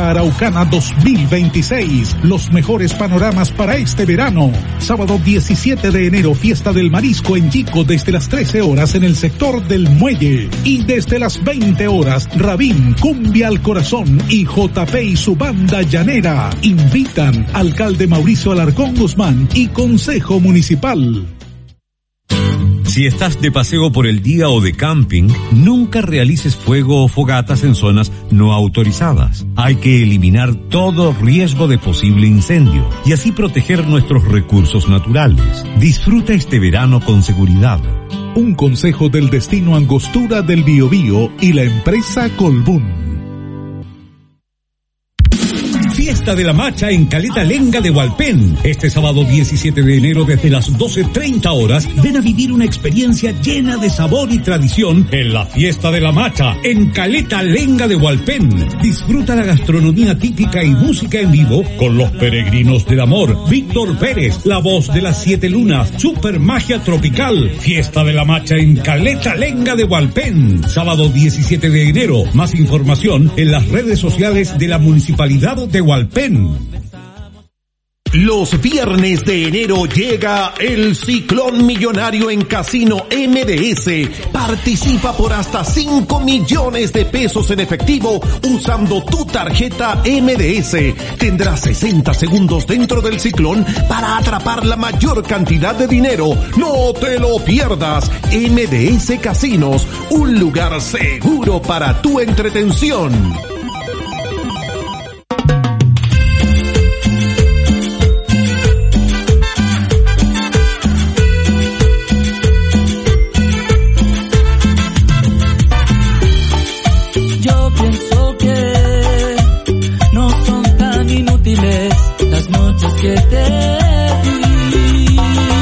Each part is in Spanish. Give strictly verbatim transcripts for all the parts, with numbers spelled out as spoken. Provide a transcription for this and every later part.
Ruta Araucana dos mil veintiséis. Los mejores panoramas para este verano. Sábado diecisiete de enero, fiesta del marisco en Yico desde las trece horas en el sector del Muelle. Y desde las veinte horas, Rabín, Cumbia al Corazón y J P y su banda llanera. Invitan alcalde Mauricio Alarcón Guzmán y Consejo Municipal. Si estás de paseo por el día o de camping, nunca realices fuego o fogatas en zonas no autorizadas. Hay que eliminar todo riesgo de posible incendio y así proteger nuestros recursos naturales. Disfruta este verano con seguridad. Un consejo del destino Angostura del Biobío y la empresa Colbún. Fiesta de la Macha en Caleta Lenga de Hualpén. Este sábado diecisiete de enero desde las doce treinta horas, ven a vivir una experiencia llena de sabor y tradición en la Fiesta de la Macha en Caleta Lenga de Hualpén. Disfruta la gastronomía típica y música en vivo con los Peregrinos del Amor, Víctor Pérez, la voz de las Siete Lunas, Super Magia Tropical. Fiesta de la Macha en Caleta Lenga de Hualpén. Sábado diecisiete de enero. Más información en las redes sociales de la Municipalidad de Hualpén. Los viernes de enero llega el Ciclón Millonario en Casino M D S. Participa por hasta cinco millones de pesos en efectivo usando tu tarjeta M D S. Tendrás sesenta segundos dentro del ciclón para atrapar la mayor cantidad de dinero. No te lo pierdas. M D S Casinos, un lugar seguro para tu entretención. Que te di,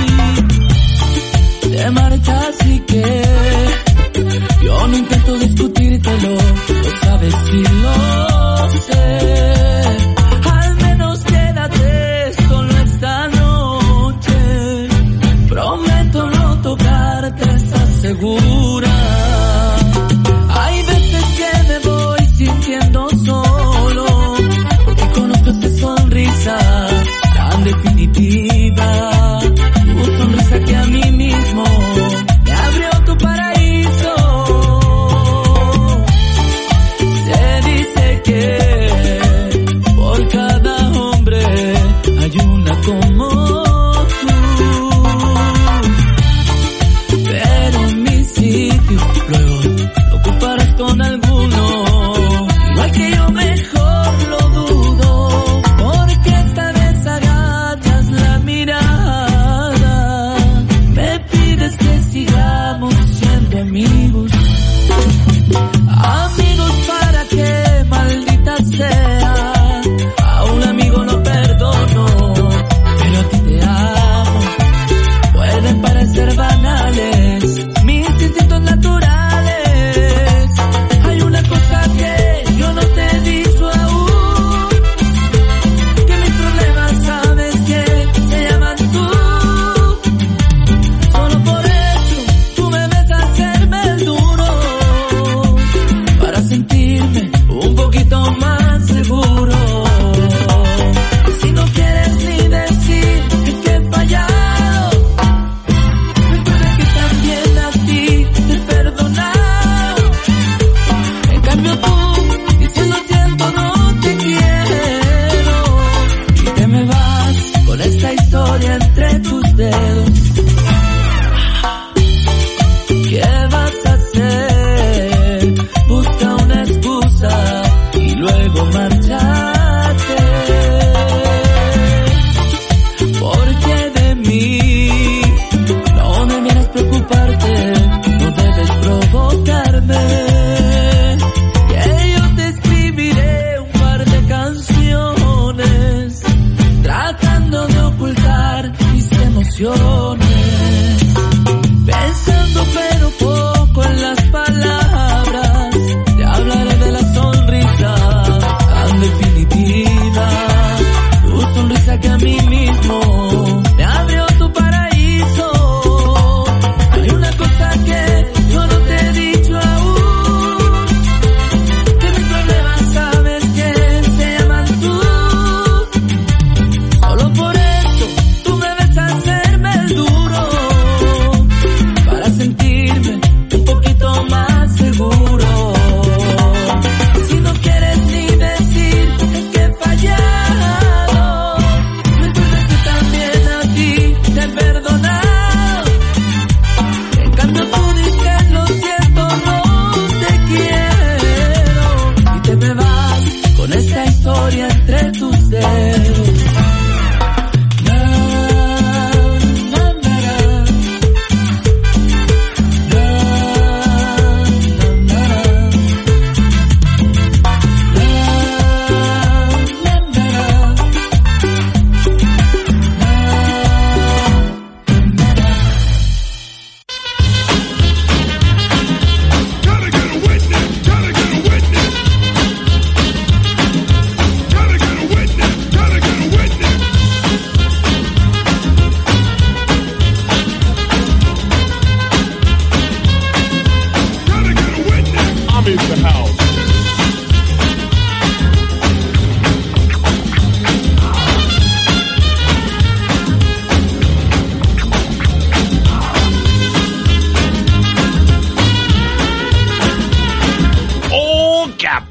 te marchas y que yo no intento discutírtelo, lo sabes y lo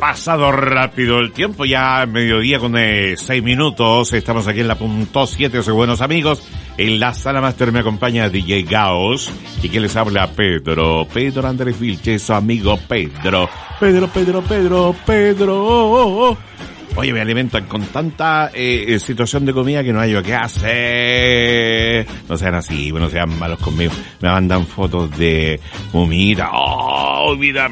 pasado rápido el tiempo, ya mediodía con eh, seis minutos. Estamos aquí en la punto siete, soy buenos amigos. En la sala master me acompaña D J Gaos. Y que les habla Pedro. Pedro Andrés Vilches, su amigo Pedro. Pedro, Pedro, Pedro, Pedro. Oye, me alimentan con tanta eh, situación de comida que no hay yo qué hacer. No sean así, no sean malos conmigo. Me mandan fotos de humita. Oh, mira.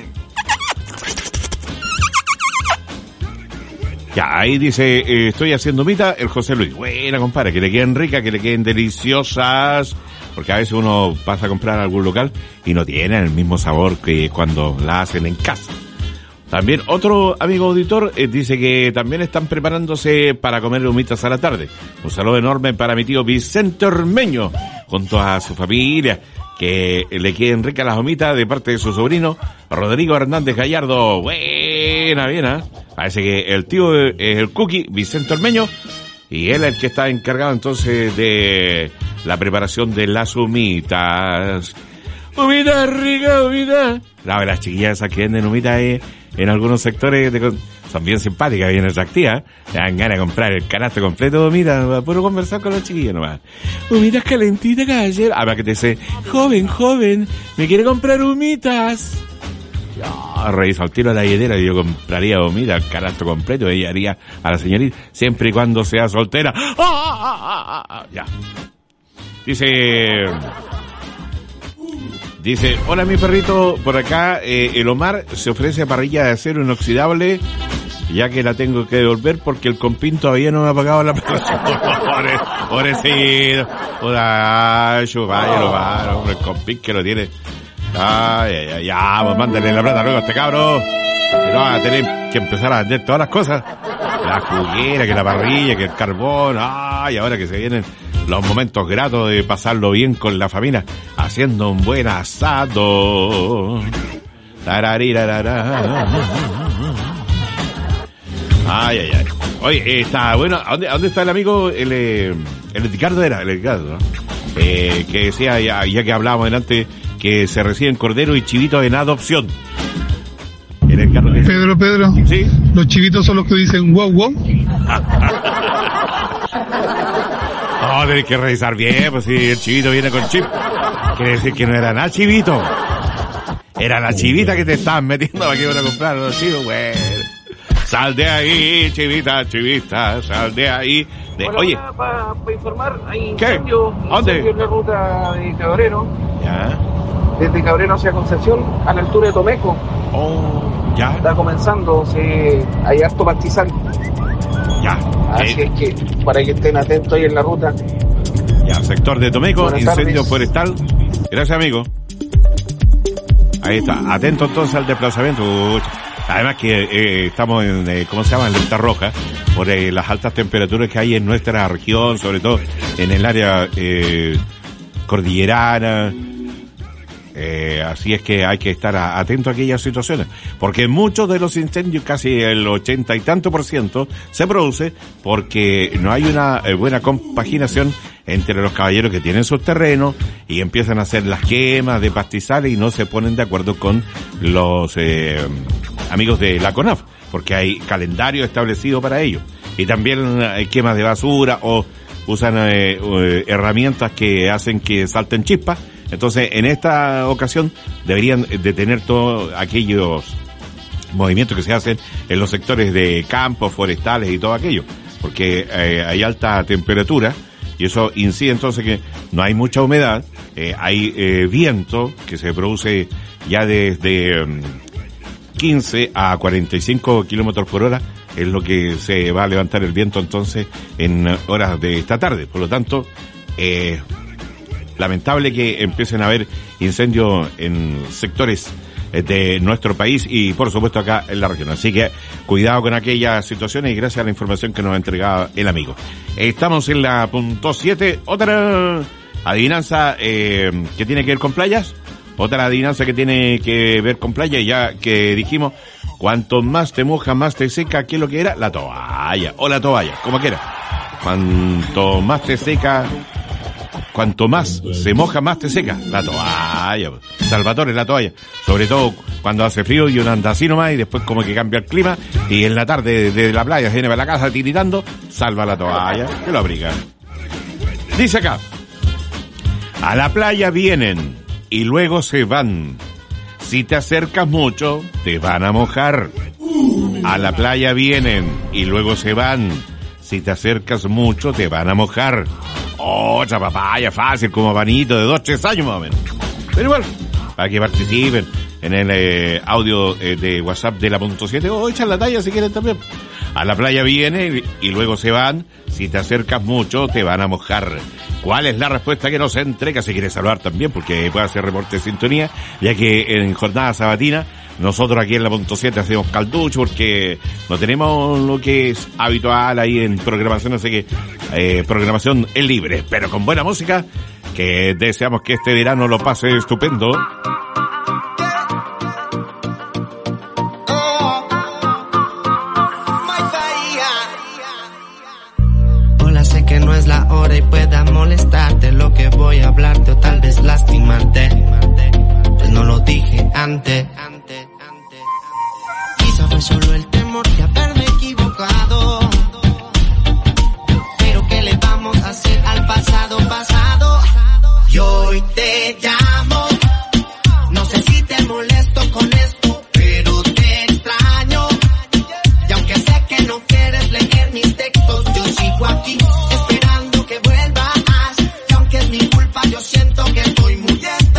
Ya, ahí dice, eh, estoy haciendo humita, el José Luis. Buena, compadre, que le queden ricas, que le queden deliciosas. Porque a veces uno pasa a comprar a algún local y no tiene el mismo sabor que cuando la hacen en casa. También otro amigo auditor eh, dice que también están preparándose para comer humitas a la tarde. Un saludo enorme para mi tío Vicente Ormeño, junto a su familia. Que le queden ricas las humitas de parte de su sobrino Rodrigo Hernández Gallardo. Buena, bien, ¿eh? Parece que el tío es el Cookie, Vicente Ormeño, y él es el que está encargado entonces de la preparación de las humitas. Humitas ricas, humitas. La verdad, las chiquillas esas que venden humitas eh, en algunos sectores de, son bien simpáticas, bien atractivas. Le dan ganas de comprar el canasto completo de humitas, puro conversar con los chiquillos nomás. Humitas calentitas, caballero. Ah, para que te dice, joven, joven, ¿me quiere comprar humitas? Ya, revisa al tiro a la hiedera y yo compraría humitas, el canasto completo, ella haría a la señorita, siempre y cuando sea soltera. ¡Ah, ah, ah, ah, ah! Ya. Dice... Dice, hola mi perrito, por acá eh, el Omar se ofrece a parrilla de acero inoxidable, ya que la tengo que devolver porque el compín todavía no me ha pagado la prestación. Pobrecito, hola, vaya lo va, hombre, el compín que lo tiene. Ay, ay, ay, ya, pues mándale la plata luego a este cabro. Que no va a tener que empezar a vender todas las cosas. La juguera, que la parrilla, que el carbón, ay, ahora que se vienen los momentos gratos de pasarlo bien con la familia, haciendo un buen asado. Tararirarara. Ay, ay, ay. Oye, está bueno. ¿A dónde, a dónde está el amigo? El, eh, el Ricardo era, el Ricardo, ¿no? Eh, que decía, ya, ya que hablábamos delante, que se reciben cordero y chivitos en adopción. El Ricardo que... Pedro, Pedro. ¿Sí? Los chivitos son los que dicen wow, wow. No, tenés que revisar bien, pues si el chivito viene con chip, quiere decir que no era nada chivito. Era la chivita que te estaban metiendo para que iban a comprar los chivos, güey. Sal de ahí, chivita, chivita, sal de ahí. De... Bueno, Oye. Para pa informar, hay ¿Qué? incendio, ¿Dónde? incendio en la ruta de Cabrero. Ya. Desde Cabrero hacia Concepción, a la altura de Tomeco. Oh, ya. Está comenzando, se, hay harto pastizal. Ya. Así eh. es que, para que estén atentos ahí en la ruta. Ya, sector de Tomeco, Buenas incendio tardes. forestal. Gracias, amigo. Ahí está. Atento entonces al desplazamiento. Uy. Además que eh, estamos en, eh, ¿cómo se llama? En alerta roja, por eh, las altas temperaturas que hay en nuestra región, sobre todo en el área eh, cordillerana. Eh, así es que hay que estar a, atento a aquellas situaciones, porque muchos de los incendios, casi el ochenta y tanto por ciento, se produce porque no hay una eh, buena compaginación entre los caballeros que tienen sus terrenos y empiezan a hacer las quemas de pastizales y no se ponen de acuerdo con los eh, amigos de la CONAF, porque hay calendario establecido para ello. Y también hay quemas de basura o usan eh, eh, herramientas que hacen que salten chispas. Entonces, en esta ocasión deberían detener todos aquellos movimientos que se hacen en los sectores de campos, forestales y todo aquello, porque eh, hay alta temperatura y eso incide entonces que no hay mucha humedad, eh, hay eh, viento que se produce ya desde um, quince a cuarenta y cinco kilómetros por hora, es lo que se va a levantar el viento entonces en horas de esta tarde. Por lo tanto, eh, lamentable que empiecen a haber incendios en sectores de nuestro país y por supuesto acá en la región. Así que cuidado con aquellas situaciones y gracias a la información que nos ha entregado el amigo. Estamos en la punto siete. Otra adivinanza eh, que tiene que ver con playas. Otra adivinanza que tiene que ver con playa, ya que dijimos, cuanto más te moja, más te seca. ¿Qué es lo que era? La toalla o la toalla, como quiera. Cuanto más te seca, cuanto más se moja, más te seca. La toalla, Salvatore, la toalla. Sobre todo cuando hace frío y uno anda así nomás y después como que cambia el clima y en la tarde de la playa se viene para la casa tiritando, salva la toalla, que lo abriga. Dice acá, a la playa vienen y luego se van. Si te acercas mucho, te van a mojar. A la playa vienen y luego se van. Si te acercas mucho, te van a mojar. Oh, esa papaya fácil, como vanito de dos, tres años más o menos. Pero igual, para que participen en el eh, audio eh, de WhatsApp de la punto siete, o echan la talla si quieren también. A la playa vienen y luego se van. Si te acercas mucho, te van a mojar. ¿Cuál es la respuesta que nos entrega? Si quieres saludar también, porque puede hacer reporte de sintonía, ya que en jornada sabatina, nosotros aquí en la punto siete hacemos calducho, porque no tenemos lo que es habitual ahí en programación, así que eh, programación es libre, pero con buena música, que deseamos que este verano lo pase estupendo. Que no es la hora y pueda molestarte lo que voy a hablarte o tal vez lastimarte, pues no lo dije antes. Quizá fue solo el temor de haberme equivocado, pero ¿qué le vamos a hacer al pasado pasado? Y hoy te llamo, no sé si te molesto con esto, pero te extraño, y aunque sé que no quieres leer mis textos, yo sigo aquí esperando que vuelvas, y aunque es mi culpa yo siento que estoy muriendo,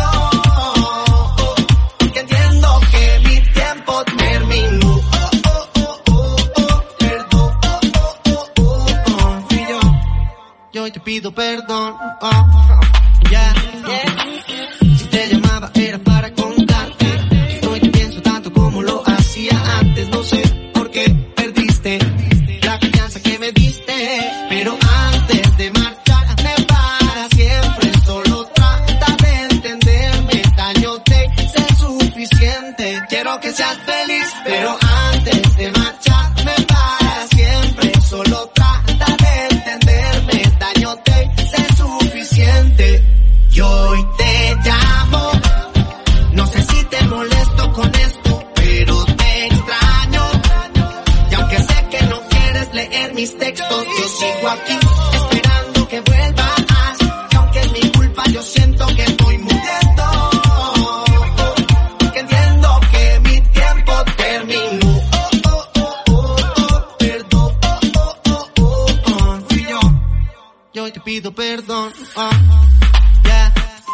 porque entiendo que mi tiempo terminó. Oh, oh, oh, oh, oh, perdón, oh, oh, oh, oh, oh, fui yo, yo hoy te pido perdón, oh, yeah, yeah. Si te llamaba era para contarte que hoy te pienso tanto como lo hacía antes, no sé por qué perdiste la confianza que me diste, pero antes de marcharme para siempre, solo trata de entenderme, daño te hice suficiente, quiero que seas feliz, pero antes de marcharme para siempre, solo trata de entenderme, daño te hice suficiente, y hoy te llamo, no sé si te molesto con esto, pero te extraño, y aunque sé que no quieres leer mis textos, yo sigo aquí esperando que vuelvas, y aunque es mi culpa yo siento que estoy muriendo, porque entiendo que mi tiempo terminó. Oh, oh, oh, oh, oh, perdón, oh, oh, oh, oh, oh, fui yo, yo hoy te pido perdón, oh, yeah.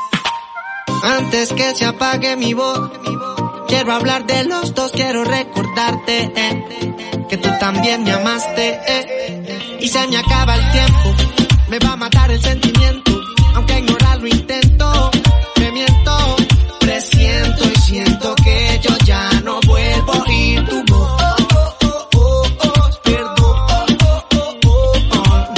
Antes que se apague mi voz, quiero hablar de los dos, quiero recordarte eh, que tú también me amaste eh, y se me acaba el tiempo, me va a matar el sentimiento, aunque ignorarlo intento, me miento, presiento y siento que yo ya no vuelvo a oír tu voz. Oh, oh, oh, oh, oh, perdón, oh, oh, oh, oh, oh.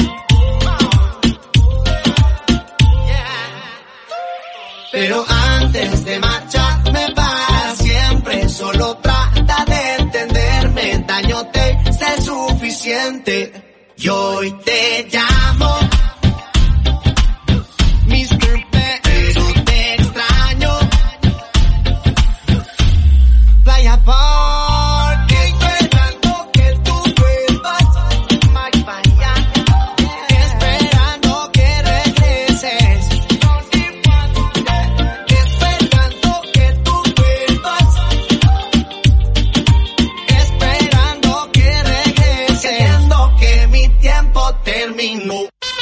Yeah. Pero antes de marcharme para siempre, solo trata de entenderme, daño te hice suficiente, y hoy te llamo, mister P, pero te extraño, Playa Park, esperando que tú vuelvas, my Bahía, esperando que regreses, esperando que tú vuelvas, esperando que regreses, entiendo que mi tiempo terminó.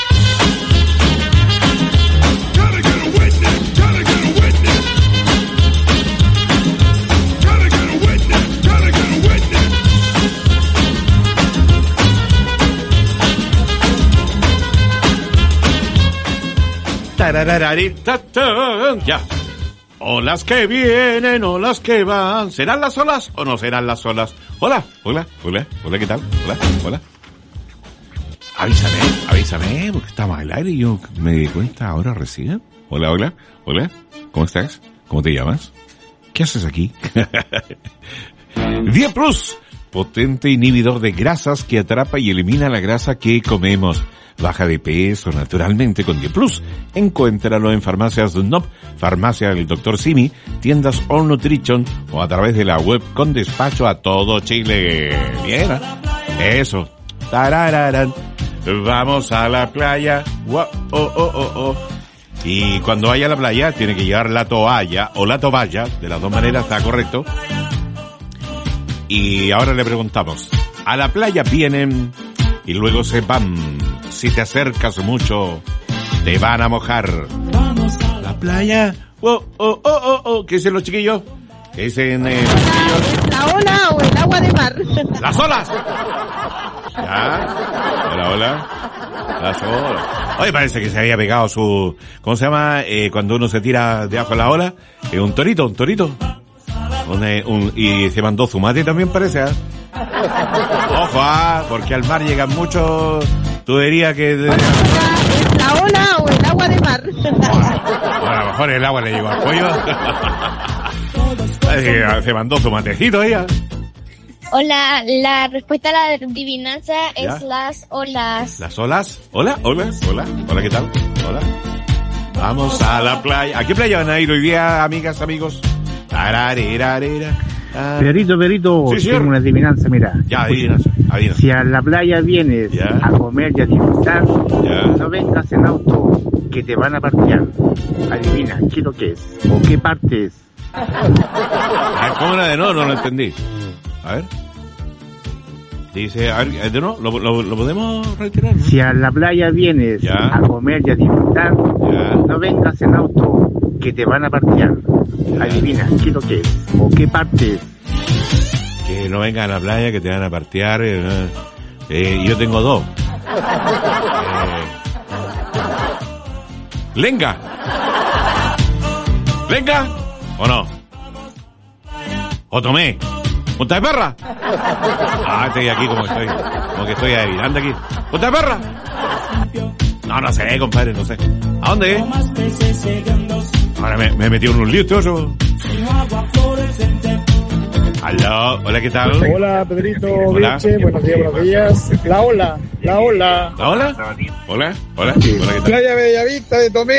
Ya. Olas que vienen, olas que van. ¿Serán las olas o no serán las olas? Hola, hola, hola, hola, ¿qué tal? Hola, hola. Avísame, avísame, porque estamos al aire y yo me di cuenta ahora recién. Hola, hola, hola, ¿cómo estás? ¿Cómo te llamas? ¿Qué haces aquí? diez Plus, potente inhibidor de grasas que atrapa y elimina la grasa que comemos. baja de peso naturalmente con Dieplus. Encuéntralo en Farmacias Dunlop, Farmacia del doctor Simi, tiendas All Nutrition o a través de la web con despacho a todo Chile. Bien, eso. Tarararán. Vamos a la playa. Wow, oh, oh, oh, oh. Y cuando vaya a la playa tiene que llevar la toalla o la toalla, de las dos maneras está correcto. Y ahora le preguntamos, a la playa vienen y luego se van. Si te acercas mucho, te van a mojar. Vamos a la playa. Oh, oh, oh, oh, oh. ¿Qué dicen los chiquillos? ¿Qué dicen eh, los chiquillos? ¿La ola o el agua de mar? ¡Las olas! ¿Ya? Hola, hola. Las olas. Oye, parece que se había pegado su... ¿Cómo se llama? Eh, cuando uno se tira debajo de la ola. Eh, un torito, un torito. Un, eh, un, y se mandó su mate también parece, ¿eh? Ojo, ah, porque al mar llegan muchos tuberías que... De... ¿La ola o el agua de mar? Bueno, a lo mejor el agua le llegó al cuello. Se mandó su matecito ella. Hola, la respuesta a la adivinanza ¿Ya? es las olas. ¿Las olas? ¿Hola? ¿Hola? ¿Hola? ¿Hola? ¿Qué tal? ¿Hola? Vamos a la playa. ¿A qué playa van a ir hoy día, amigas, amigos? Tararerarera. Perito, Perito, Sí, tengo una adivinanza, mira. Ya, adivinanza, adivinanza. Si a la playa vienes Ya. a comer y a disfrutar, Ya. no vengas en auto, que te van a parquear. Adivina, ¿qué es lo que es? ¿O qué parte es? Ah, ¿cómo era de no? No lo entendí. A ver. Dice, a ver, de no, ¿lo, lo, lo podemos retirar? ¿No? Si a la playa vienes Ya. a comer y a disfrutar, Ya. no vengas en auto, que te van a parquear. Adivina, ¿qué es lo que es? ¿O qué parte es? Que no vengan a la playa, que te van a partear. Eh, eh, eh, yo tengo dos. Eh, ¿Lenga? ¿Lenga? ¿O no? ¿O tomé? ¿Punta de perra? Ah, estoy aquí como estoy. Como que estoy ahí. Anda aquí. ¿Punta de perra? No, no sé, compadre, no sé. ¿A dónde? Ahora me, me metí en un lío, este otro. Aló, hola, ¿qué tal? Hola, Pedrito, Hola. Viche, buenos días, buenos días. La ola, la ola. ¿La hola? Hola, hola, hola, ¿qué tal? Playa Bellavista de Tomé.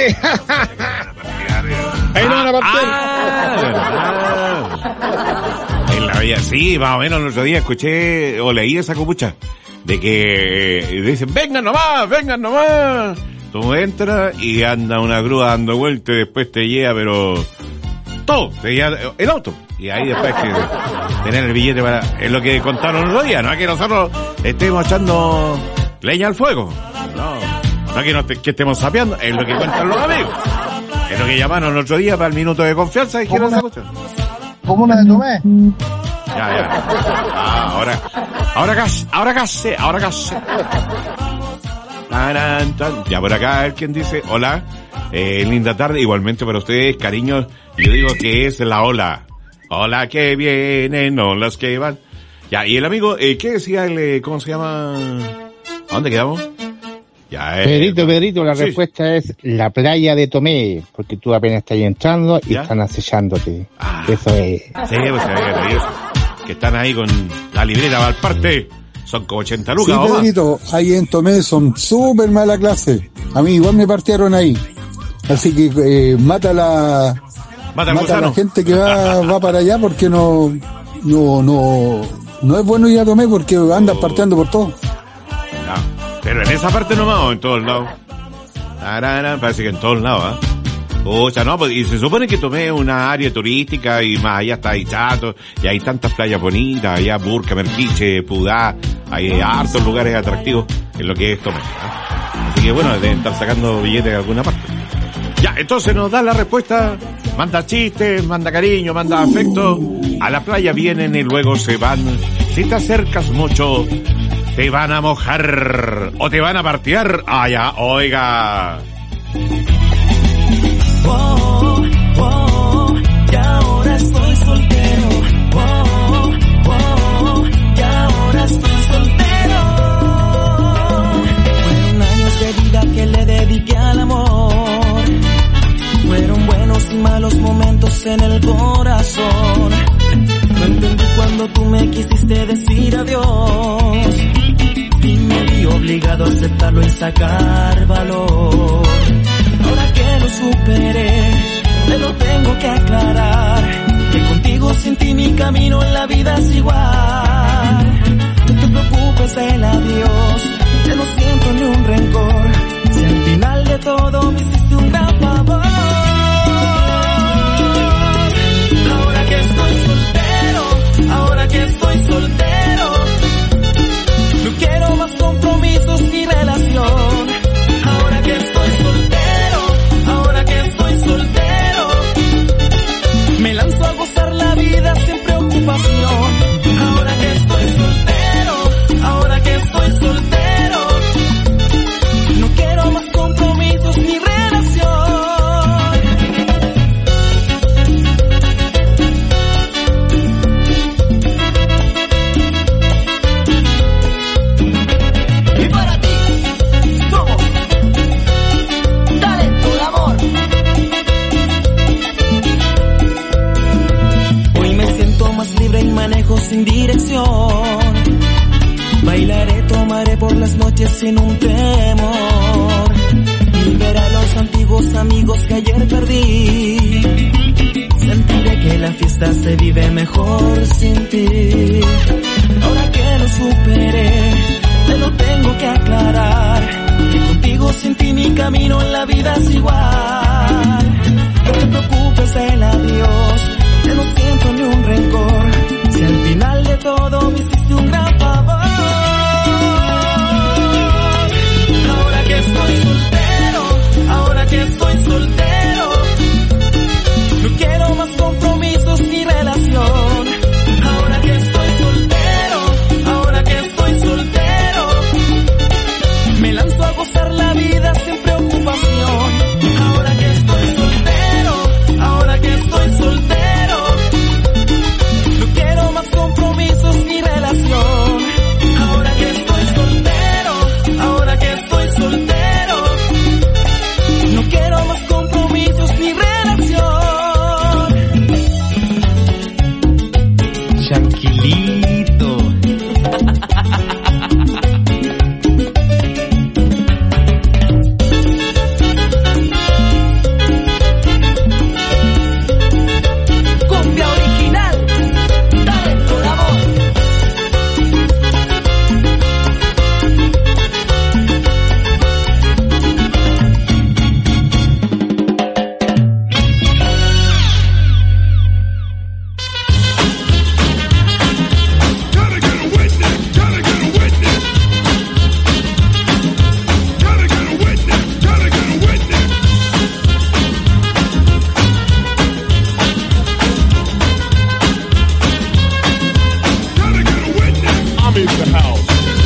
Ahí no van a partir. Ah, verdad. En la bella, sí, más o menos el otro día escuché o leí esa copucha de que dicen, vengan nomás, vengan nomás. Tú entras y anda una grúa dando vueltas y después te lleva, pero todo, te lleva el auto. Y ahí después que tener el billete para... Es lo que contaron los días, no es que nosotros estemos echando leña al fuego. No, no es que, nos, que estemos sapeando, es lo que cuentan los amigos. Es lo que llamaron el otro día para el minuto de confianza y dijeron esa cuestión. Comuna de Tomé. Ya, ya. Ah, ahora, ahora casi, ahora casi, ahora casi. Ya por acá, a ver quién dice, hola, eh, linda tarde, igualmente para ustedes, cariños, yo digo que es la ola. Hola que vienen, olas que van. Ya, y el amigo, eh, ¿qué decía el, eh, cómo se llama? ¿A dónde quedamos? Ya, eh, Pedrito, Pedrito, la sí. respuesta es la playa de Tomé, porque tú apenas estás ahí entrando y ¿Ya? están acechándote. Ah. Eso es. Sí, pues se había leído eso. Que están ahí con la libreta Valparte. Son como ochenta Sí, lucas o más. Pedrito, ahí en Tomé son súper mala clase. A mí igual me partieron ahí. Así que eh, mata la Mata al mata a la gusano. gente que va, va para allá porque no no no no es bueno ir a Tomé porque andan parteando por todo. Ya. Pero en esa parte nomás o en todos lados. Tarara, parece que en todos lados, ¿ah? ¿eh? O sea, no, pues, y se supone que Tomé una área turística y más allá está ahí Chato, y hay tantas playas bonitas, allá Burca, Merquiche, Pudá, hay hartos lugares atractivos en lo que es Tomé. ¿eh? Así que bueno, deben estar sacando billetes de alguna parte. Ya, entonces nos da la respuesta, manda chistes, manda cariño, manda afecto, a la playa vienen y luego se van, si te acercas mucho, te van a mojar, o te van a partear, allá, oiga. Oh, oh, y ahora estoy soltero. Oh, oh, y ahora estoy soltero. Fueron años de vida que le dediqué al amor. Fueron buenos y malos momentos en el corazón. No entendí cuando tú me quisiste decir adiós. y me vi obligado a aceptarlo y sacar valor. Ahora que lo superé, te lo tengo que aclarar, que contigo sin ti mi camino en la vida es igual. No te preocupes del adiós, que no siento ni un rencor, si al final de todo me hiciste un gran favor. Ahora que estoy soltero, ahora que estoy soltero, no quiero más compromisos ni relación. Ahora que estoy soltero, ahora que estoy soltero, me lanzo a gozar la vida sin preocupación. Ahora que estoy soltero, ahora que estoy soltero, no quiero más compromisos ni relación. Y para ti somos talento de amor. Hoy me siento más libre y manejo sin dirección. Bailaré, tomaré por las noches sin un temor, y ver a los antiguos amigos que ayer perdí. Sentiré que la fiesta se vive mejor sin ti. Ahora que lo superé, te lo tengo que aclarar, que contigo sin ti mi camino en la vida es igual. No te preocupes del adiós, que no siento ni un rencor, si al final de todo me hiciste un gran favor. Ahora que estoy soltero, ahora que estoy soltero, no quiero más compromisos ni relación. Ahora que estoy soltero, ahora que estoy soltero, me lanzo a gozar la vida sin preocupación. Ahora que estoy soltero, ahora que estoy soltero, no quiero más compromisos ni relación. Ahora que estoy soltero, ahora que estoy soltero, no quiero más compromisos ni relación. Tranquilito. Cumbia original, talento de amor. I'm in the house.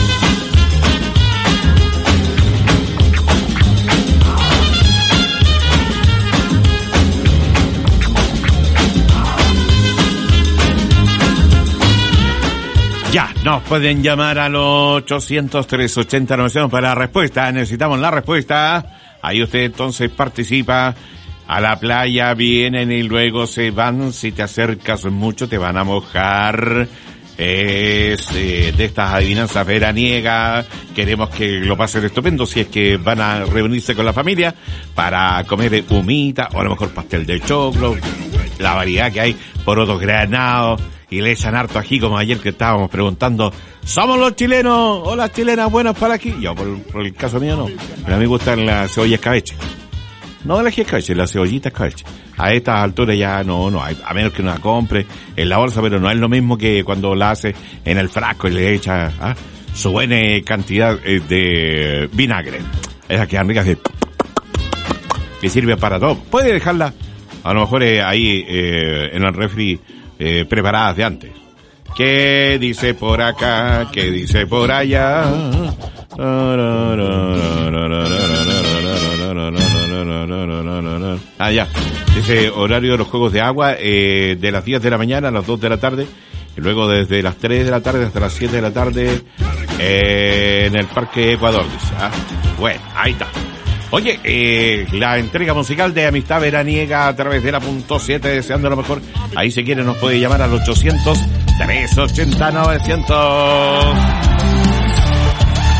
Ya, nos pueden llamar a los ochocientos, trescientos ochenta, novecientos para la respuesta. Necesitamos la respuesta. Ahí usted entonces participa. A la playa vienen y luego se van. Si te acercas mucho te van a mojar. Es eh, de estas adivinanzas veraniegas. Queremos que lo pasen estupendo. Si es que van a reunirse con la familia para comer humita o a lo mejor pastel de choclo. La variedad que hay, porotos granados. Y le echan harto ají, como ayer que estábamos preguntando, ¿somos los chilenos o las chilenas buenas para aquí? Yo, por, por el caso mío, no. Pero a mí me gustan las cebollas escabeche. No el ají escabeche, las cebollitas escabeche. A estas alturas ya no, no, a menos que uno la compre en la bolsa, pero no es lo mismo que cuando la hace en el frasco y le echa ¿ah? su buena cantidad de vinagre. Esas quedan ricas que, que sirve para todo. Puede dejarla, a lo mejor eh, ahí eh, en el refri, Eh, preparadas de antes. ¿Qué dice por acá? ¿Qué dice por allá? Ah, ya. Dice horario de los juegos de agua eh, de las diez de la mañana a las dos de la tarde. Y luego desde las tres de la tarde hasta las siete de la tarde eh, en el Parque Ecuador. Dice. Ah, bueno, ahí está. Oye, eh, la entrega musical de Amistad Veraniega a través de la punto siete, deseando lo mejor. Ahí si quiere nos puede llamar al ochocientos, trescientos ochenta, novecientos.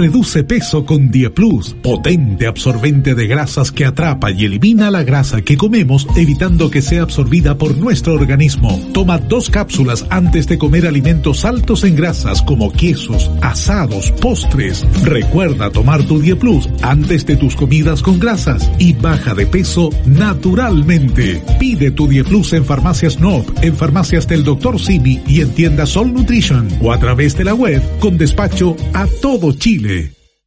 Reduce peso con Dieplus, potente absorbente de grasas que atrapa y elimina la grasa que comemos, evitando que sea absorbida por nuestro organismo. Toma dos cápsulas antes de comer alimentos altos en grasas como quesos, asados, postres. Recuerda tomar tu Dieplus antes de tus comidas con grasas y baja de peso naturalmente. Pide tu Dieplus en Farmacias Noop, en Farmacias del doctor Simi y en tiendas Sol Nutrition o a través de la web con despacho a todo Chile.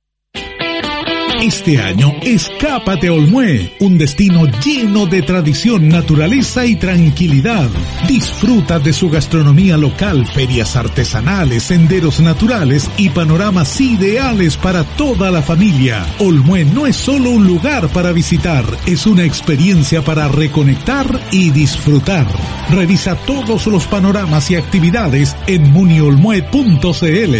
Este año, escápate a Olmué, un destino lleno de tradición, naturaleza y tranquilidad. Disfruta de su gastronomía local, ferias artesanales, senderos naturales y panoramas ideales para toda la familia. Olmué no es solo un lugar para visitar, es una experiencia para reconectar y disfrutar. Revisa todos los panoramas y actividades en muniolmue punto cl.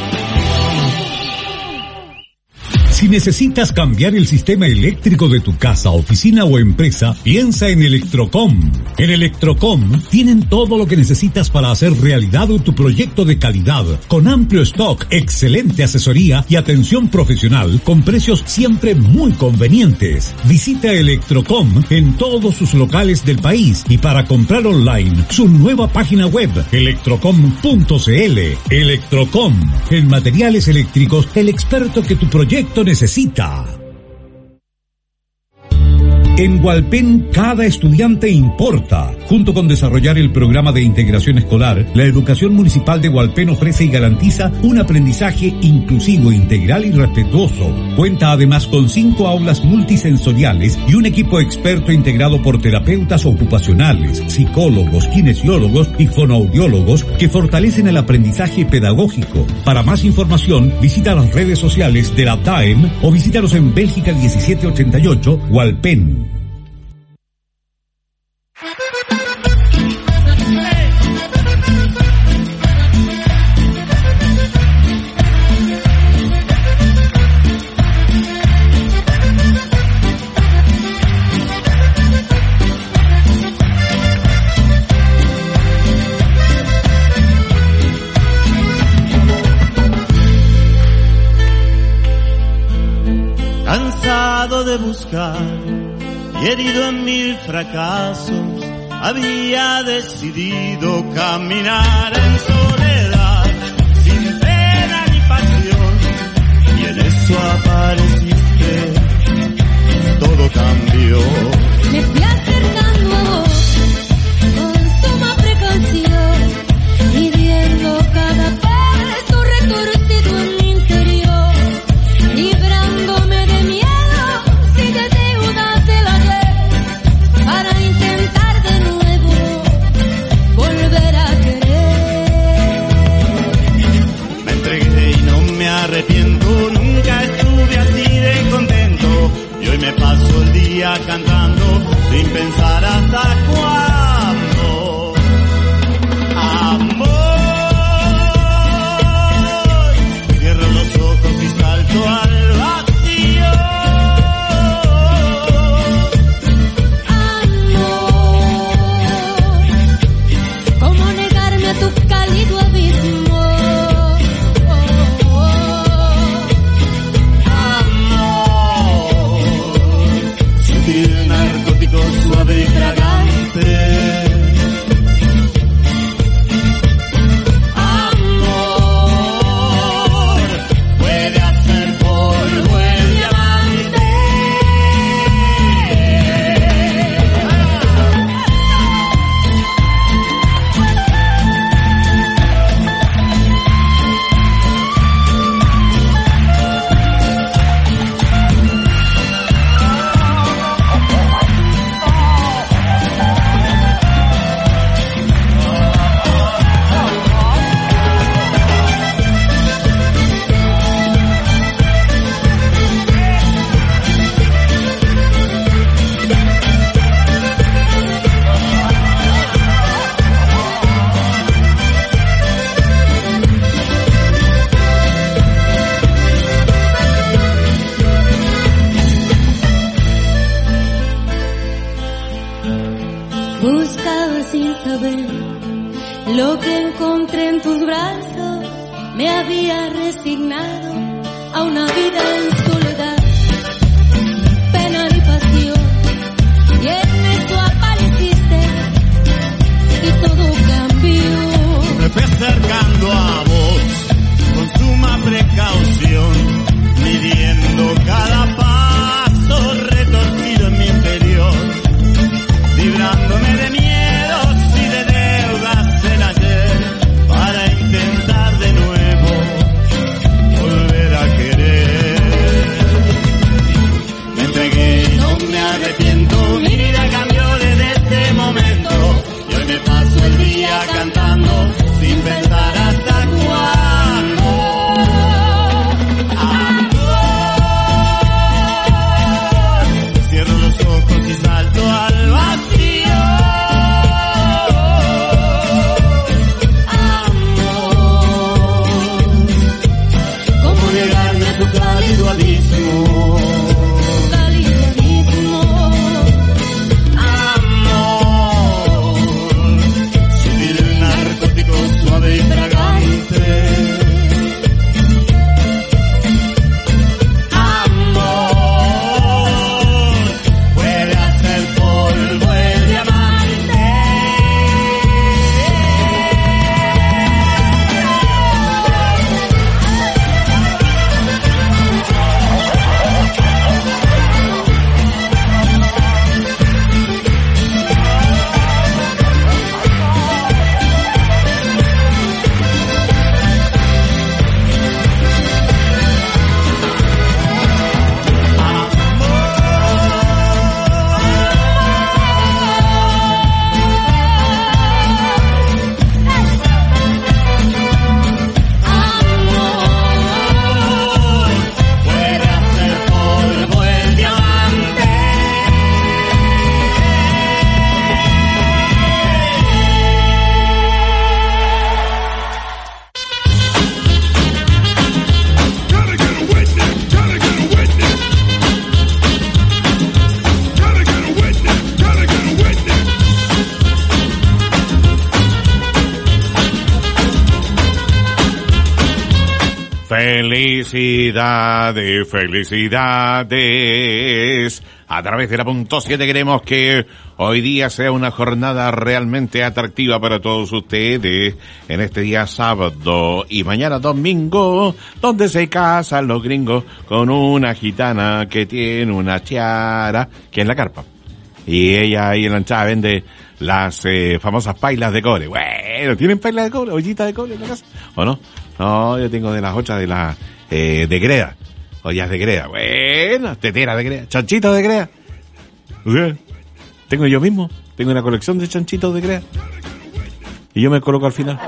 Si necesitas cambiar el sistema eléctrico de tu casa, oficina o empresa, piensa en Electrocom. En Electrocom tienen todo lo que necesitas para hacer realidad tu proyecto de calidad, con amplio stock, excelente asesoría y atención profesional, con precios siempre muy convenientes. Visita Electrocom en todos sus locales del país y para comprar online, su nueva página web, electrocom punto cl. Electrocom, en materiales eléctricos, el experto que tu proyecto necesita. necesita. En Hualpén, cada estudiante importa. Junto con desarrollar el programa de integración escolar, la educación municipal de Hualpén ofrece y garantiza un aprendizaje inclusivo, integral y respetuoso. Cuenta además con cinco aulas multisensoriales y un equipo experto integrado por terapeutas ocupacionales, psicólogos, kinesiólogos y fonoaudiólogos que fortalecen el aprendizaje pedagógico. Para más información, visita las redes sociales de la D A E M o visítanos en Bélgica diecisiete ochenta y ocho, Hualpén. Cansado de buscar y herido en mil fracasos, había decidido caminar en soledad, sin pena ni pasión, y en eso apareciste, todo cambió. Me fui acercando a vos con suma precaución, midiendo cada paso retorcido en mi interior, librándome de miedo, si de deudas de la red, para intentar de nuevo volver a querer. Me entregué y no me arrepiento, nunca estuve así de contento, y hoy me paso el día cantando sin pensar hasta cuándo. Amor, cierro los ojos y salto al vacío. Amor, ¿cómo negarme a tu cálido abismo? Sutil narcótico suave y fragante. Amor, puede hacer polvo el diamante. Buscaba sin saber lo que encontré en tus brazos, me había resignado a una vida en soledad, pena y pasión, y en eso apareciste y todo cambió. Me fui acercando a vos con suma precaución, midiendo cada paso retorcido en mi interior, librándome de miedos y de deudas del ayer, para intentar de nuevo volver a querer. Me entregué y no me arrepiento, mi vida cambió desde este momento, y hoy me paso el día cantando sin pensar hasta cuándo. Amor, cierro los ojos y salto al vacío. Amor, ¿cómo negarme a tu cálido abismo? Cálido abismo. Amor, sutil narcótico suave y fragante. Felicidades, felicidades. A través de la punto siete queremos que hoy día sea una jornada realmente atractiva para todos ustedes en este día sábado y mañana domingo, donde se casan los gringos con una gitana que tiene una tiara, que es la carpa. Y ella ahí en la entrada vende las eh, famosas pailas de cobre. Bueno, ¿tienen pailas de cobre, ollitas de cobre en la casa? ¿O no? No, yo tengo de las otras de la eh, de greda. Ollas de greda. Bueno, tetera de greda. Chanchitos de greda. ¿Sí? Tengo yo mismo. Tengo una colección de chanchitos de greda. Y yo me coloco al final.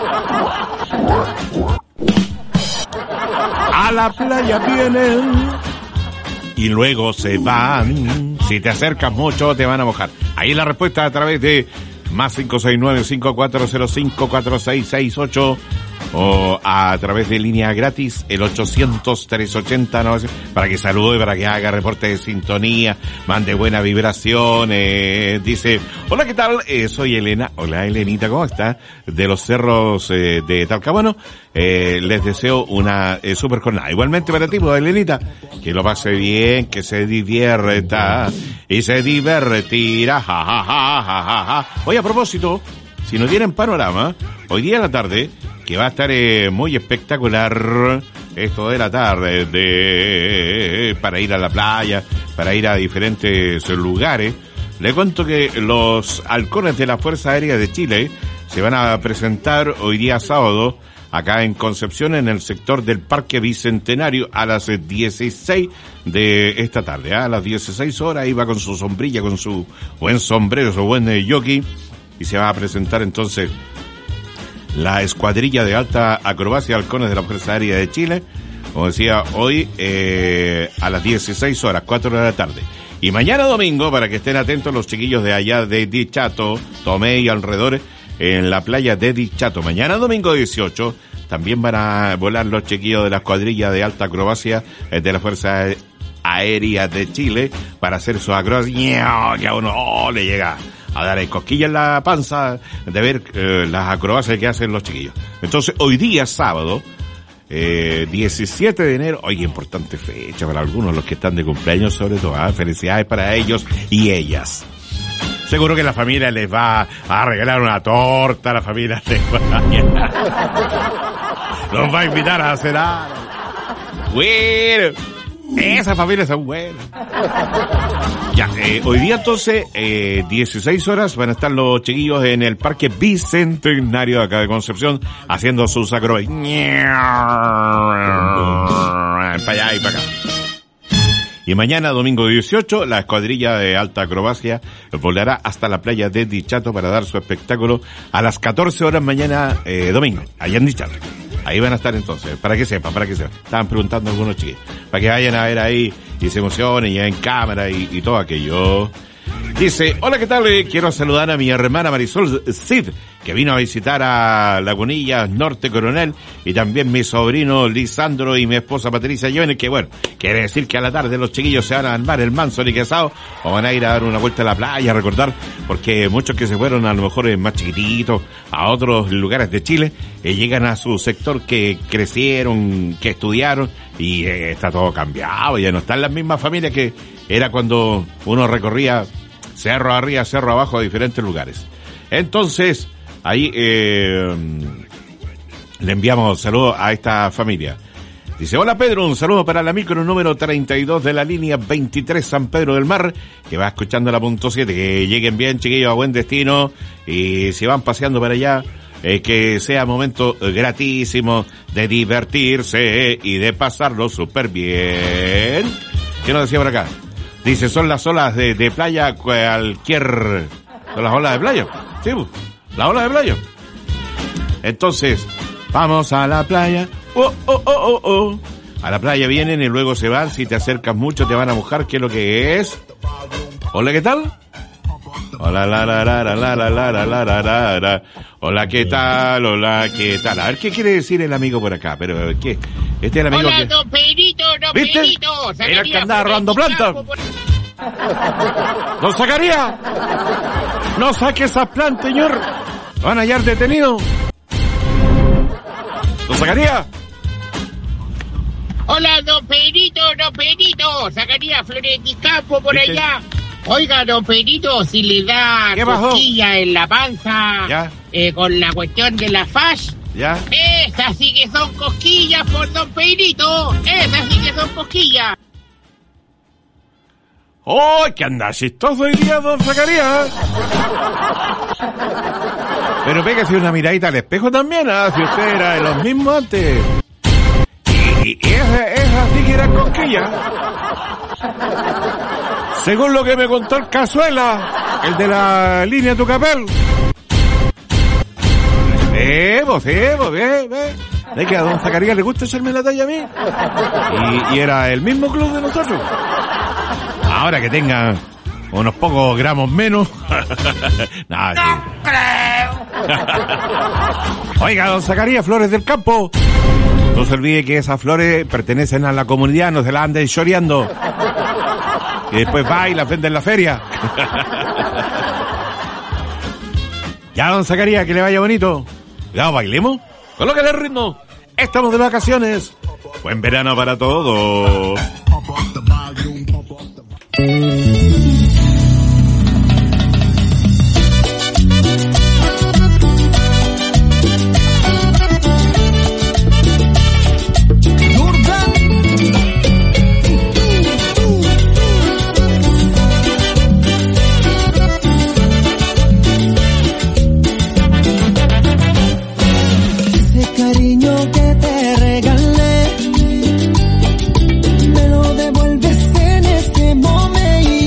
A la playa vienen y luego se van. Si te acercas mucho te van a mojar. Ahí la respuesta a través de más cinco seis nueve, cinco cuatro cero cinco, cuatro seis seis ocho o a través de línea gratis el ochocientos, trescientos ochenta, ¿no? Para que salude, para que haga reporte de sintonía, mande buenas vibraciones. Dice, hola, ¿qué tal? Eh, soy Elena. Hola, Elenita, ¿cómo está? De los cerros eh, de Talcahuano. Eh, les deseo una eh, super jornada. Igualmente para ti, pues, Elenita, que lo pase bien, que se divierta y se divertirá. Ja, ja, ja, ja, ja, ja. Oye, a propósito, si no tienen panorama, hoy día a la tarde, que va a estar eh, muy espectacular esto de la tarde, de para ir a la playa, para ir a diferentes lugares. Le cuento que los halcones de la Fuerza Aérea de Chile se van a presentar hoy día sábado acá en Concepción, en el sector del Parque Bicentenario, a las dieciséis de esta tarde. ¿eh? A las dieciséis horas iba con su sombrilla, con su buen sombrero, su buen eh, jockey, y se va a presentar entonces la escuadrilla de alta acrobacia halcones de la Fuerza Aérea de Chile, como decía, hoy eh, a las dieciséis horas, cuatro de la tarde. Y mañana domingo, para que estén atentos los chiquillos de allá de Dichato, Tomé y alrededores, en la playa de Dichato. Mañana domingo dieciocho, también van a volar los chiquillos de la escuadrilla de alta acrobacia eh, de la Fuerza Aérea de Chile para hacer su acrobacia. Que a uno oh, le llega a dar cosquillas en la panza de ver eh, las acrobacias que hacen los chiquillos. Entonces, hoy día sábado, Eh, diecisiete de enero, oye, importante fecha para algunos, los que están de cumpleaños sobre todo, ¿eh? Felicidades para ellos y ellas. Seguro que la familia les va a regalar una torta, la familia les va a... los va a invitar a cenar. Bueno, esas familias son buenas. Ya, eh, hoy día entonces, eh, dieciséis horas, van a estar los chiquillos en el Parque Bicentenario de acá de Concepción, haciendo sus acrobacias. Para allá y para acá. Y mañana, domingo dieciocho, la escuadrilla de alta acrobacia volará hasta la playa de Dichato para dar su espectáculo a las catorce horas mañana, eh, domingo, allá en Dichato. Ahí van a estar entonces, para que sepan, para que sepan. Estaban preguntando algunos chiquillos, para que vayan a ver ahí y se emocionen ya en cámara y, y todo aquello. Dice, hola, ¿qué tal? Eh, quiero saludar a mi hermana Marisol Cid, que vino a visitar a Lagunillas Norte Coronel, y también mi sobrino Lisandro y mi esposa Patricia Jóvenes, que bueno, quiere decir que a la tarde los chiquillos se van a armar el manso y quesado, o van a ir a dar una vuelta a la playa, a recordar, porque muchos que se fueron a lo mejor más chiquititos, a otros lugares de Chile, eh, llegan a su sector que crecieron, que estudiaron, y eh, está todo cambiado, ya no están las mismas familias que era cuando uno recorría cerro arriba, cerro abajo a diferentes lugares. Entonces, ahí eh, le enviamos saludos a esta familia. Dice, hola Pedro, un saludo para la micro número treinta y dos de la línea veintitrés San Pedro del Mar, que va escuchando la punto siete, que lleguen bien chiquillos a buen destino, y si van paseando para allá, eh, que sea momento gratísimo de divertirse y de pasarlo súper bien. ¿Qué nos decía por acá? Dice, son las olas de, de playa cualquier... Son las olas de playa. Sí, las olas de playa. Entonces, vamos a la playa. Oh, oh, oh, oh, oh. A la playa vienen y luego se van. Si te acercas mucho te van a mojar. ¿Qué es lo que es? Hola, ¿qué tal? Hola, la, la, la, la, la, la, la, la, la, la, la. Hola, ¿qué tal? Hola, ¿qué tal? A ver, ¿qué quiere decir el amigo por acá? Pero, ¿qué? Este es el amigo Hola, que... don Pedrito, don ¿viste? Pedrito. Era el que andaba robando plantas. ¡No sacaría! ¡No saque esas plantas, señor! ¿Lo van a hallar detenido? ¿Lo sacaría? Hola, don Pedrito, don Pedrito. Sacaría flores de campo por ¿viste? allá. Oiga, don Pedrito, si le da cosquilla en la panza, ¿ya? Eh, con la cuestión de la fash, ¿ya? Esas sí que son cosquillas por don Pedrito. Esas sí que son cosquillas. ¡Oh, que anda chistoso hoy día, don Zacarías! Pero pégase una miradita al espejo también, ¿ah? Si usted era de los mismos antes. Y, y esa, esa sí que era cosquilla. Según lo que me contó el Cazuela, el de la línea Tucapel. Eh, vos, eh, vos, eh, eh. Es que a don Zacarías le gusta echarme la talla a mí. Y, y era el mismo club de nosotros. Ahora que tenga unos pocos gramos menos. Nada, no creo. Oiga, don Zacarías, Flores del Campo. No se olvide que esas flores pertenecen a la comunidad, no se las anden choreando. Y después va y las vende en la feria. Ya, don Zacarías, que le vaya bonito. Ya, bailemos. Colócale el ritmo. Estamos de vacaciones. Buen verano para todos. Ese cariño que te regalé me lo devuelves en este momento.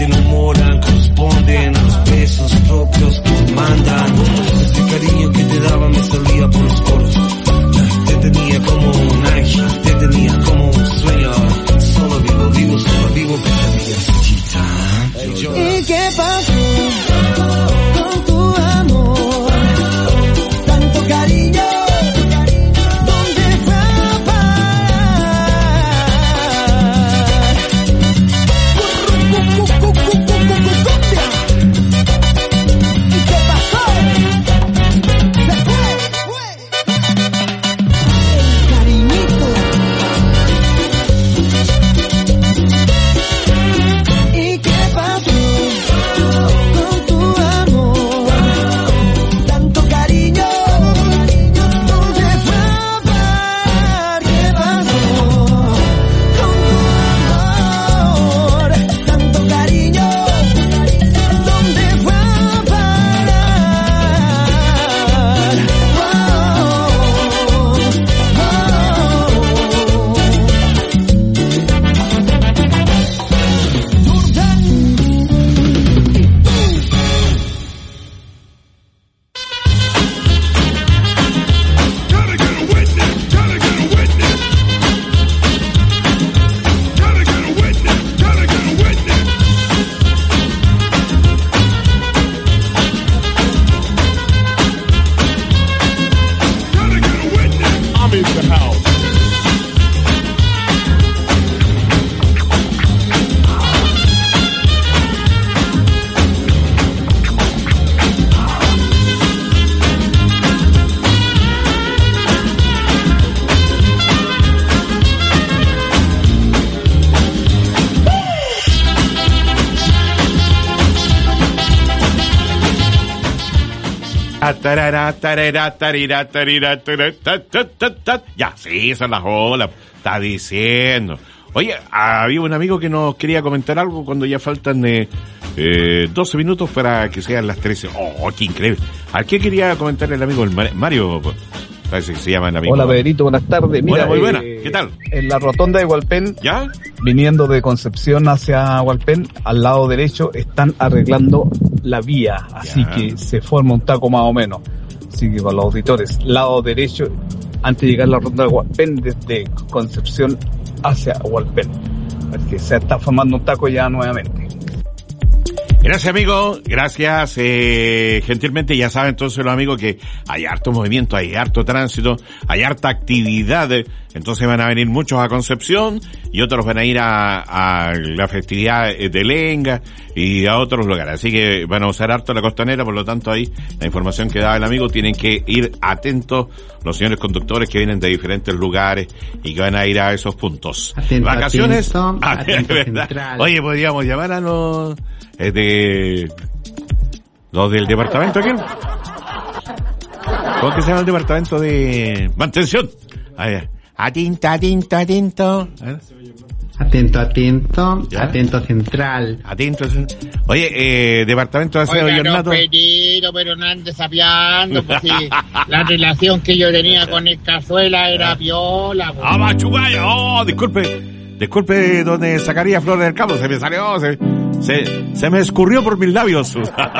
que no moran corresponden a los besos propios que mandan. Este cariño que te daba me salía por los poros. Te tenía como un ángel, te tenía como un sueño. Solo vivo, vivo, solo vivo, pesadillas, chica. ¿Y qué pasó con tu amor? Tanto cariño, ¿dónde fue a parar? ¿Y qué pasó? Se fue, el cariñito. ¿Y qué pasó con tu amor? Tanto cariño, ¿dónde fue a parar? ¿Qué pasó con tu amor? Tanto cariño, ¿dónde fue a parar? I'm in the house. Tarara, tarara, tarira, tarira, tarara, ta, ta, ta, ta. Ya, sí, esa es la ola. Está diciendo. Oye, había un amigo que nos quería comentar algo cuando ya faltan eh, eh, doce minutos para que sean las trece. Oh, qué increíble. ¿A qué quería comentarle el amigo el Mario? Parece que se llama el amigo. Hola, Pedrito, buenas tardes. Mira, Hola, muy buena. eh, ¿Qué tal? En la rotonda de Hualpén, ¿ya? Viniendo de Concepción hacia Hualpén, al lado derecho están arreglando la vía, así Ya. que se forma un taco más o menos. Así que para los auditores, lado derecho, antes de llegar a la rotonda de Hualpén, desde Concepción hacia Hualpén. Así que se está formando un taco ya nuevamente. Gracias, amigo. Gracias. Eh, gentilmente, ya saben entonces los amigos que hay harto movimiento, hay harto tránsito, hay harta actividad. Entonces van a venir muchos a Concepción y otros van a ir a, a la festividad de Lenga y a otros lugares. Así que van a usar harto la costanera, por lo tanto ahí la información que daba el amigo, tienen que ir atentos los señores conductores que vienen de diferentes lugares y que van a ir a esos puntos. Atento, Vacaciones. atento, Ah, atento ¿verdad? central. Oye, podríamos llamar a los eh, de los del departamento aquí. ¿Cómo que se llama el departamento de mantención? Ahí, atento, atento, atento. ¿Eh? Atento, atento, ¿Ya? atento central. Atento. Oye, eh, departamento de aseo y Oiga, no, ornato. Pedrito, pero no andes sapeando, porque la relación que yo tenía con el Cazuela era viola. ¡Ah, machugaya! ¡Oh, disculpe! Disculpe, donde sacaría Flores del Campo, se me salió, se, se, se me escurrió por mis labios.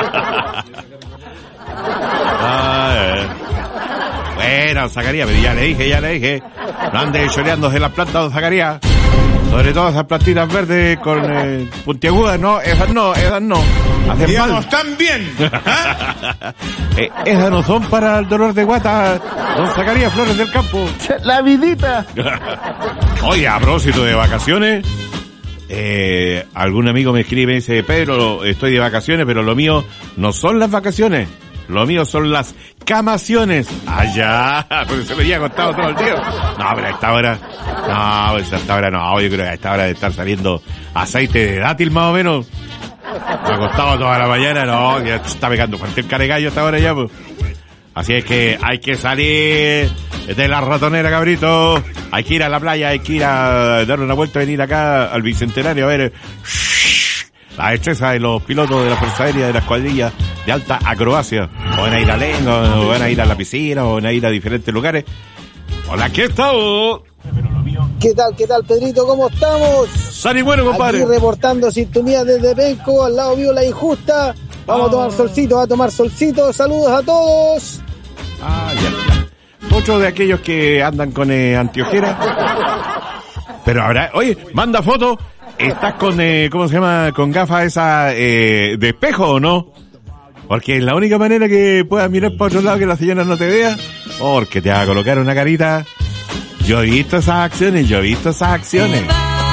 Ah, eh. Bueno, Zacarías, pero ya le dije, ya le dije. No ande choreando de las plantas, don Zacarías. Sobre todo esas plantitas verdes con eh, puntiagudas, no, esas no, esas no. Hacen Digamos, mal. están bien. Eh, esas no son para el dolor de guata, don Zacarías Flores del Campo. La vidita. Oye, a propósito de vacaciones, eh, algún amigo me escribe y me dice, Pedro, estoy de vacaciones, pero lo mío no son las vacaciones. Lo mío son las camaciones. Allá, porque se me había costado todo el día. No, pero a esta hora, no, pues a esta hora no, yo creo que a esta hora de estar saliendo aceite de dátil más o menos. Me ha costado toda la mañana, no, ya está pegando cualquier caregallo a esta hora ya, pues. Así es que hay que salir de la ratonera, cabrito. Hay que ir a la playa, hay que ir a dar una vuelta, venir acá al Bicentenario a ver la destreza de los pilotos de la Fuerza Aérea de las cuadrillas de alta acrobacia. O van a ir a Lenga, o van a ir a la piscina, o van a ir a diferentes lugares. Hola, ¿qué tal? ¿Qué tal, qué tal, Pedrito? ¿Cómo estamos? Sanigüeno, compadre. Aquí reportando sintonía desde Penco, al lado mío La Injusta. Vamos oh. a tomar solcito, a tomar solcito. Saludos a todos. Ah, ya, ya. Otro de aquellos que andan con eh, anteojera. Pero ahora, oye, manda foto. ¿Estás con, eh, cómo se llama, con gafas esa eh, de espejo o no? Porque es la única manera que puedas mirar para otro lado que la señora no te vea. Porque te va a colocar una carita. Yo he visto esas acciones, yo he visto esas acciones.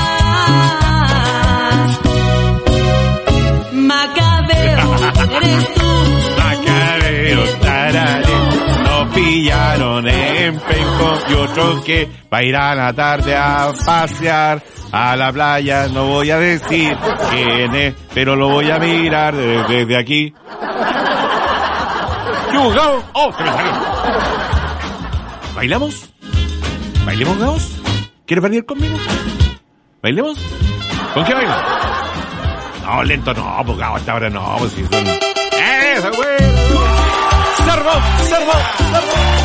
Macabeo, eres tú. Macabeo, tarare. Nos pillaron en Penco y otros que va a ir a la tarde a pasear a la playa. No voy a decir quién es, pero lo voy a mirar desde, desde aquí. ¿Qué jugado? ¡Oh, se me salió! ¿Bailamos? ¿Bailemos, Gauss? ¿Quieres venir conmigo? ¿Bailemos? ¿Con qué bailo? No, lento no, pues Gauss, hasta ahora no, pues si son... ¡Eso, güey! ¡Servo! ¡Servo! ¡Servo!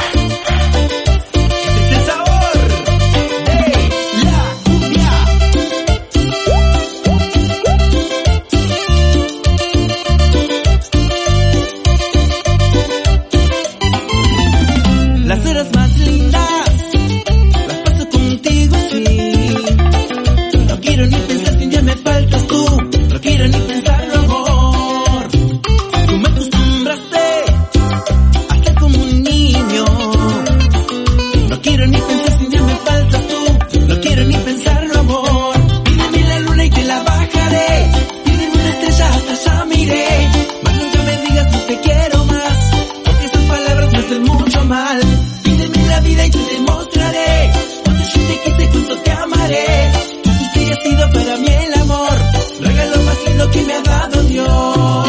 Las horas más lindas las paso contigo, sí. No quiero ni pensar que un día me faltas tú. No quiero ni pensarlo, amor. Tú me acostumbraste a ser como un niño. No quiero ni pensar que un día me faltas tú. No quiero ni pensarlo, amor. Pídeme la luna y te la bajaré. Pídeme una estrella hasta allá miré. Mas nunca me digas no te quiero más, porque esas palabras me hacen mucho mal. La vida y te demostraré cuánto yo te quise, cuánto te amaré. Tú fuiste y has sido para mí el amor, regalo más lindo que me ha dado Dios.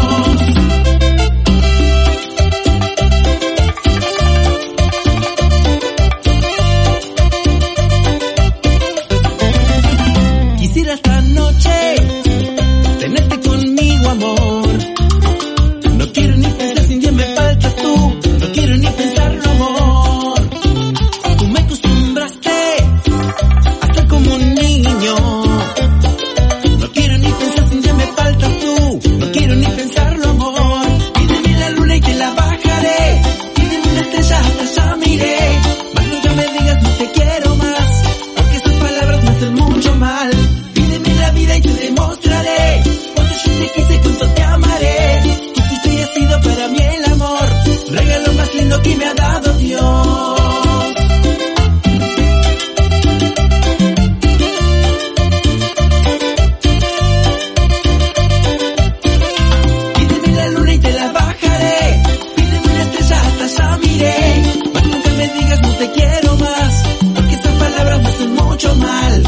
Quisiera esta noche tenerte conmigo, amor. No quiero ni pensar si un día me faltas tú. No quiero ni pensarlo, amor. No quiero ni pensar si un día me faltas tú. No quiero ni pensarlo, amor. Pídeme la luna y te la bajaré. Pídeme una estrella hasta allá miré. Mas nunca me digas no te quiero más, porque esas palabras me hacen mucho mal. Pídeme la vida y te demostraré cuánto yo te quise, cuánto te amaré. Tú fuiste y has sido para mí el amor, regalo más lindo que me ha dado Dios. Te quiero más, porque estas palabras me hacen mucho mal.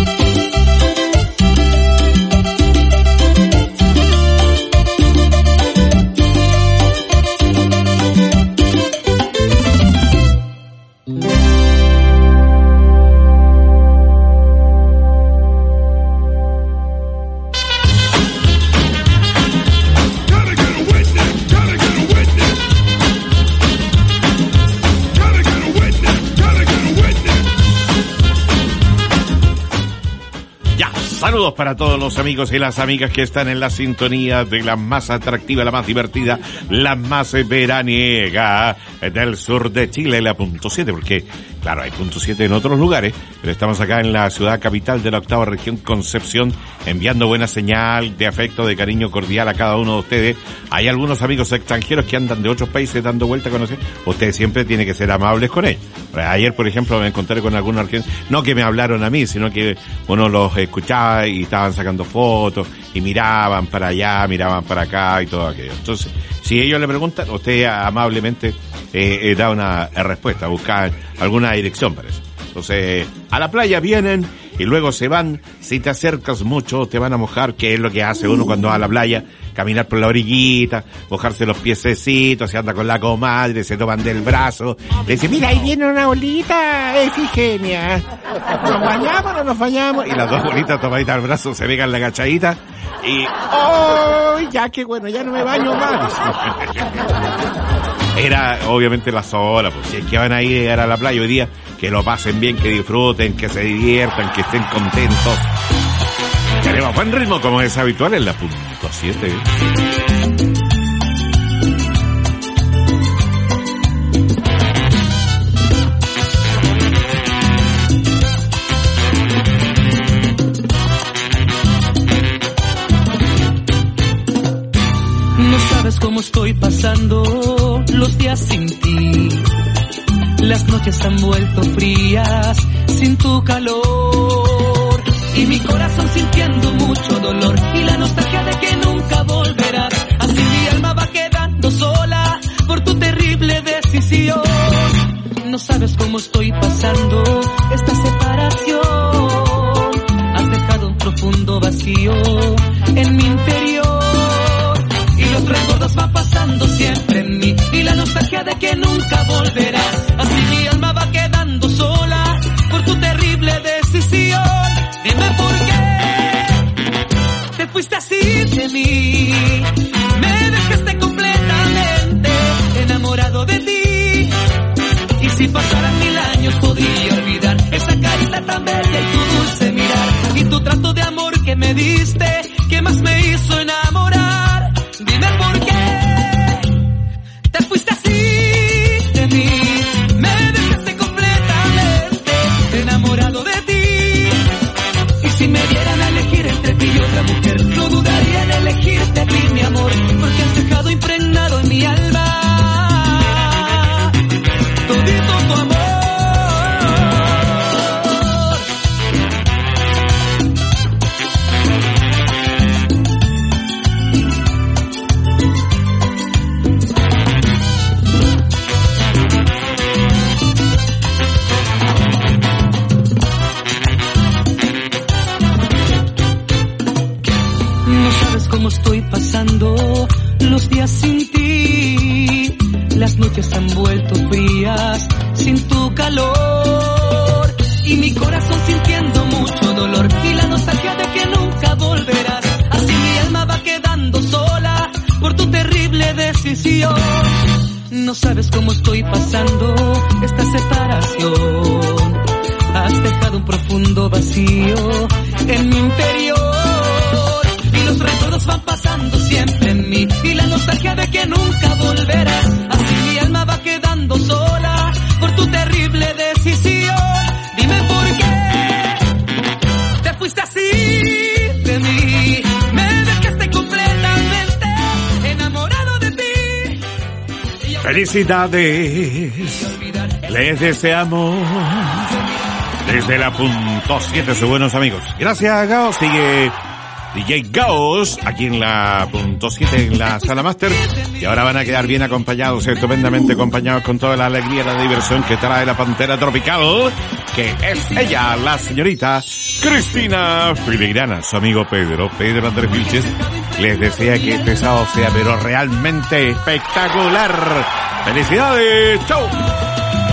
Saludos para todos los amigos y las amigas que están en la sintonía de la más atractiva, la más divertida, la más veraniega del sur de Chile, la punto siete, porque claro, hay punto siete en otros lugares, pero estamos acá en la ciudad capital de la octava región, Concepción, enviando buena señal de afecto, de cariño cordial a cada uno de ustedes. Hay algunos amigos extranjeros que andan de otros países dando vuelta a conocer. Ustedes siempre tienen que ser amables con ellos. Ayer, por ejemplo, me encontré con algunos argentinos, no que me hablaron a mí, sino que uno los escuchaba y estaban sacando fotos y miraban para allá, miraban para acá y todo aquello. Entonces, si ellos le preguntan, usted amablemente eh, eh, da una eh, respuesta, buscar alguna dirección para eso. Entonces, a la playa vienen y luego se van. Si te acercas mucho, te van a mojar, que es lo que hace uno cuando va a la playa. Caminar por la orillita, mojarse los piececitos, se anda con la comadre, se toman del brazo. Le dice, mira, ahí viene una bolita, Efigenia. ¿Nos bañamos o no nos bañamos? Y las dos bolitas tomaditas al brazo se pegan la agachadita. Y, ¡oh! Ya que bueno, ya no me baño más. Era obviamente la sola, pues si es que van a ir a llegar a la playa hoy día, que lo pasen bien, que disfruten, que se diviertan, que estén contentos. Tenemos buen ritmo como es habitual en la punto siete. No sabes cómo estoy pasando los días sin ti. Las noches han vuelto frías sin tu calor. Y mi corazón sintiendo mucho dolor y la nostalgia de que nunca volverás. Así mi alma va quedando sola por tu terrible decisión. No sabes cómo estoy pasando esta separación. Has dejado un profundo vacío en mi interior. Y los recuerdos van pasando siempre en mí y la nostalgia de que nunca volverás. Así mi alma va quedando sola por tu terrible decisión. Dime por qué te fuiste así de mí. Me dejaste completamente enamorado de ti. Y si pasaran mil años podría olvidar esa carita tan bella y tu dulce mirar. Y tu trato de amor que me diste, que más me hizo enamorar. Dime por qué te fuiste así de mí. Me dejaste completamente enamorado de ti. Y si me dieran a elegir entre ti y otra mujer, no dudaría en elegirte a ti, mi amor. Porque has dejado impregnado en mi alma todito tu amor. Cómo estoy pasando los días sin ti. Las noches han vuelto frías sin tu calor. Y mi corazón sintiendo mucho dolor y la nostalgia de que nunca volverás. Así mi alma va quedando sola por tu terrible decisión. No sabes cómo estoy pasando esta separación. Has dejado un profundo vacío en mi interior. Los recuerdos van pasando siempre en mí y la nostalgia de que nunca volverás. Así mi alma va quedando sola por tu terrible decisión. Dime por qué te fuiste así de mí. Me dejaste completamente enamorado de ti. Felicidades, les deseamos desde la punto siete, sus buenos amigos. Gracias, Gao. Sigue D J Gauss, aquí en la punto siete, en la sala máster, y ahora van a quedar bien acompañados, estupendamente acompañados con toda la alegría y la diversión que trae la Pantera Tropical, que es ella, la señorita Cristina Filigrana. Su amigo Pedro, Pedro Andrés Vilches, les desea que este sábado sea pero realmente espectacular. ¡Felicidades! ¡Chau!